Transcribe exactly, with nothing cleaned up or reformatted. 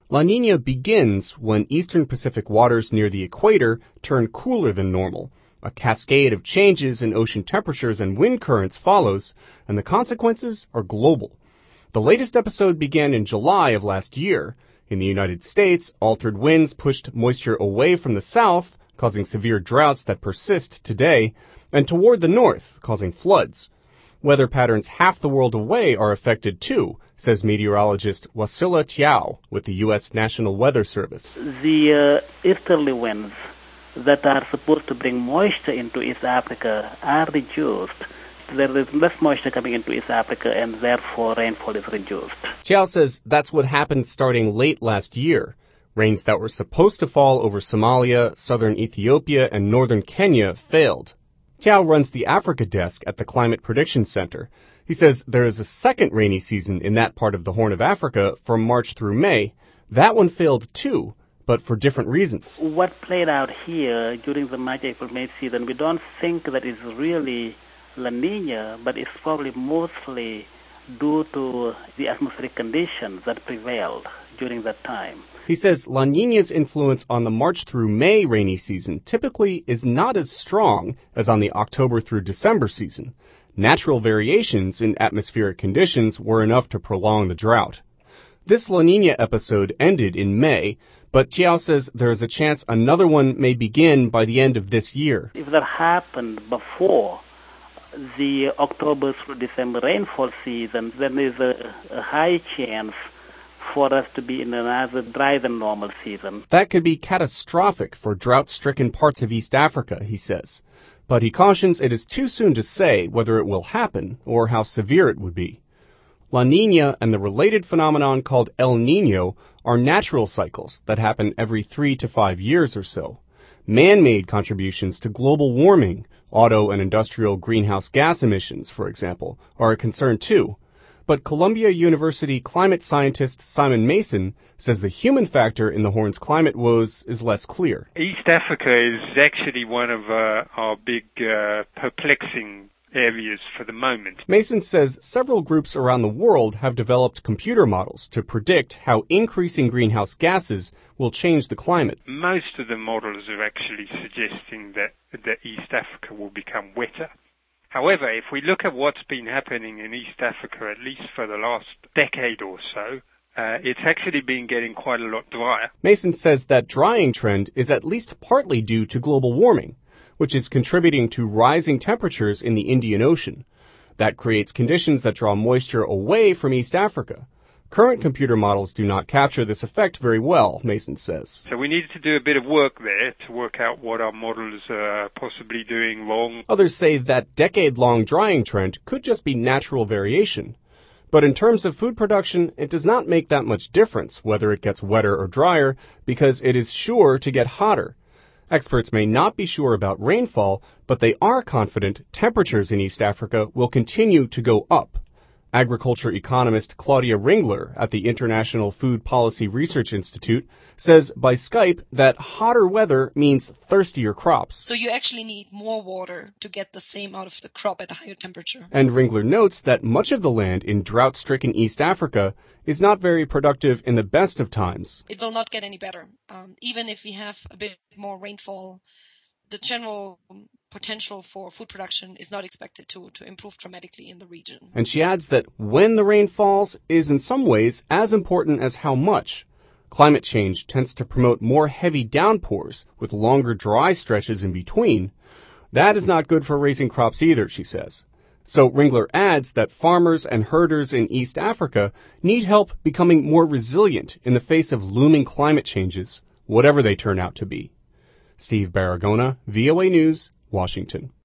La Niña begins when eastern Pacific waters near the equator turn cooler than normal. A cascade of changes in ocean temperatures and wind currents follows, and the consequences are global. The latest episode began in July of last year. In the United States, altered winds pushed moisture away from the south, causing severe droughts that persist today, and toward the north, causing floods. Weather patterns half the world away are affected too, says meteorologist Wasila Tiao with the U S National Weather Service. The uh, easterly winds that are supposed to bring moisture into East Africa are reduced. There is less moisture coming into East Africa, and therefore rainfall is reduced. Tiao says that's what happened starting late last year. Rains that were supposed to fall over Somalia, southern Ethiopia, and northern Kenya failed. Tiao runs the Africa desk at the Climate Prediction Center. He says there is a second rainy season in that part of the Horn of Africa from March through May. That one failed too, but for different reasons. What played out here during the March, April, May season, we don't think that it's really La Nina, but it's probably mostly due to the atmospheric conditions that prevailed during that time. He says La Nina's influence on the March through May rainy season typically is not as strong as on the October through December season. Natural variations in atmospheric conditions were enough to prolong the drought. This La Nina episode ended in May, but Tiao says there is a chance another one may begin by the end of this year. If that happened before the October through December rainfall season, then there's a, a high chance for us to be in another drier than normal season. That could be catastrophic for drought-stricken parts of East Africa, he says. But he cautions it is too soon to say whether it will happen or how severe it would be. La Nina and the related phenomenon called El Niño are natural cycles that happen every three to five years or so. Man-made contributions to global warming, auto and industrial greenhouse gas emissions, for example, are a concern too. But Columbia University climate scientist Simon Mason says the human factor in the Horn's climate woes is less clear. East Africa is actually one of uh, our big uh, perplexing areas for the moment. Mason says several groups around the world have developed computer models to predict how increasing greenhouse gases will change the climate. Most of the models are actually suggesting that, that East Africa will become wetter. However, if we look at what's been happening in East Africa, at least for the last decade or so, uh, it's actually been getting quite a lot drier. Mason says that drying trend is at least partly due to global warming, which is contributing to rising temperatures in the Indian Ocean. That creates conditions that draw moisture away from East Africa. Current computer models do not capture this effect very well, Mason says. So we need to do a bit of work there to work out what our models are possibly doing wrong. Others say that decade-long drying trend could just be natural variation. But in terms of food production, it does not make that much difference whether it gets wetter or drier, because it is sure to get hotter. Experts may not be sure about rainfall, but they are confident temperatures in East Africa will continue to go up. Agriculture economist Claudia Ringler at the International Food Policy Research Institute says by Skype that hotter weather means thirstier crops. So you actually need more water to get the same out of the crop at a higher temperature. And Ringler notes that much of the land in drought-stricken East Africa is not very productive in the best of times. It will not get any better. Um, even if we have a bit more rainfall, the general potential for food production is not expected to, to improve dramatically in the region. And she adds that when the rain falls is in some ways as important as how much. Climate change tends to promote more heavy downpours with longer dry stretches in between. That is not good for raising crops either, she says. So Ringler adds that farmers and herders in East Africa need help becoming more resilient in the face of looming climate changes, whatever they turn out to be. Steve Baragona, V O A News, Washington.